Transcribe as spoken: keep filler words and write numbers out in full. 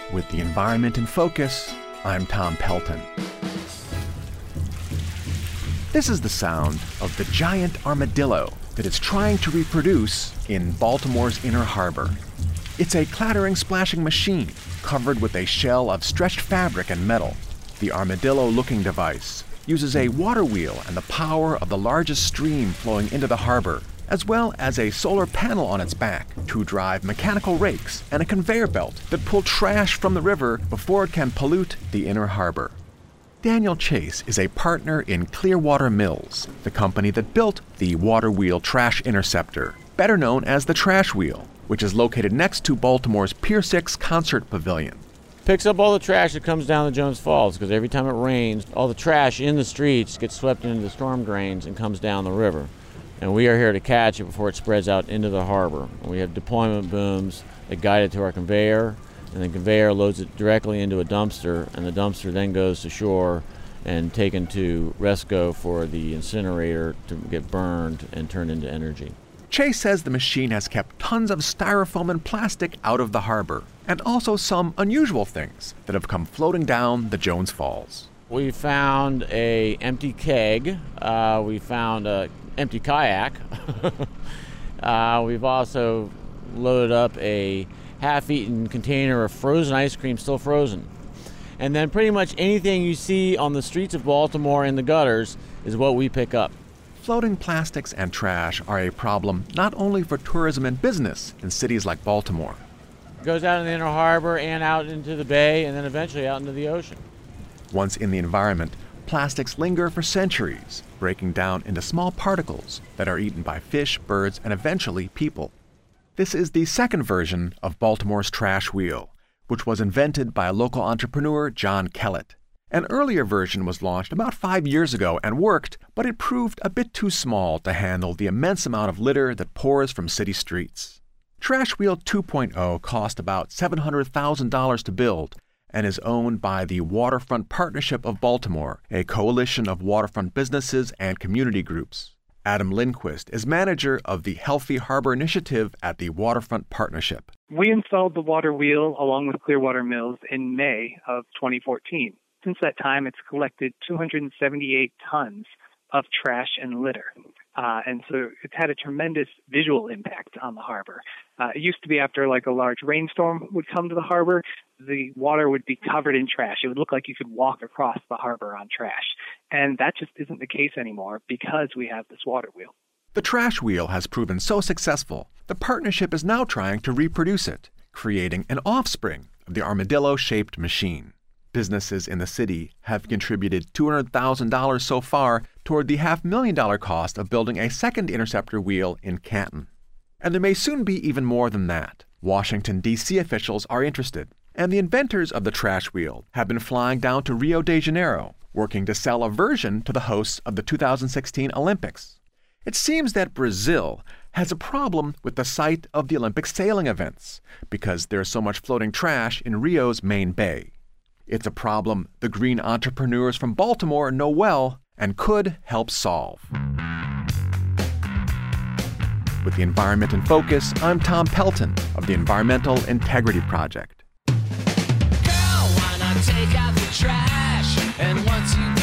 With the environment in focus, I'm Tom Pelton. This is the sound of the giant armadillo that is trying to reproduce in Baltimore's Inner Harbor. It's a clattering, splashing machine covered with a shell of stretched fabric and metal. The armadillo-looking device uses a water wheel and the power of the largest stream flowing into the harbor, as well as a solar panel on its back to drive mechanical rakes and a conveyor belt that pull trash from the river before it can pollute the Inner Harbor. Daniel Chase is a partner in Clearwater Mills, the company that built the Water Wheel Trash Interceptor, better known as the Trash Wheel, which is located next to Baltimore's Pier six Concert Pavilion. Picks up all the trash that comes down the Jones Falls, because every time it rains, all the trash in the streets gets swept into the storm drains and comes down the river. And we are here to catch it before it spreads out into the harbor. We have deployment booms that guide it to our conveyor, and the conveyor loads it directly into a dumpster, and the dumpster then goes to shore and taken to Resco for the incinerator to get burned and turned into energy. Chase says the machine has kept tons of styrofoam and plastic out of the harbor, and also some unusual things that have come floating down the Jones Falls. We found a empty keg. Uh, we found a empty kayak. uh, we've also loaded up a half-eaten container of frozen ice cream, still frozen. And then pretty much anything you see on the streets of Baltimore in the gutters is what we pick up. Floating plastics and trash are a problem not only for tourism and business in cities like Baltimore. It goes out in the Inner Harbor and out into the bay and then eventually out into the ocean. Once in the environment, plastics linger for centuries, breaking down into small particles that are eaten by fish, birds, and eventually people. This is the second version of Baltimore's Trash Wheel, which was invented by a local entrepreneur, John Kellett. An earlier version was launched about five years ago and worked, but it proved a bit too small to handle the immense amount of litter that pours from city streets. Trash Wheel two point oh cost about seven hundred thousand dollars to build and is owned by the Waterfront Partnership of Baltimore, a coalition of waterfront businesses and community groups. Adam Lindquist is manager of the Healthy Harbor Initiative at the Waterfront Partnership. We installed the water wheel along with Clearwater Mills in May of twenty fourteen. Since that time, it's collected two hundred seventy-eight tons of trash and litter. Uh, and so it's had a tremendous visual impact on the harbor. Uh, it used to be after like a large rainstorm would come to the harbor, the water would be covered in trash. It would look like you could walk across the harbor on trash. And that just isn't the case anymore because we have this water wheel. The Trash Wheel has proven so successful, the partnership is now trying to reproduce it, creating an offspring of the armadillo-shaped machine. Businesses in the city have contributed two hundred thousand dollars so far toward the half million dollar cost of building a second interceptor wheel in Canton. And there may soon be even more than that. Washington, D C officials are interested, and the inventors of the Trash Wheel have been flying down to Rio de Janeiro, working to sell a version to the hosts of the two thousand sixteen Olympics. It seems that Brazil has a problem with the site of the Olympic sailing events because there's so much floating trash in Rio's main bay. It's a problem the green entrepreneurs from Baltimore know well and could help solve. With the environment in focus, I'm Tom Pelton of the Environmental Integrity Project. Girl, why not take out the trash? And once you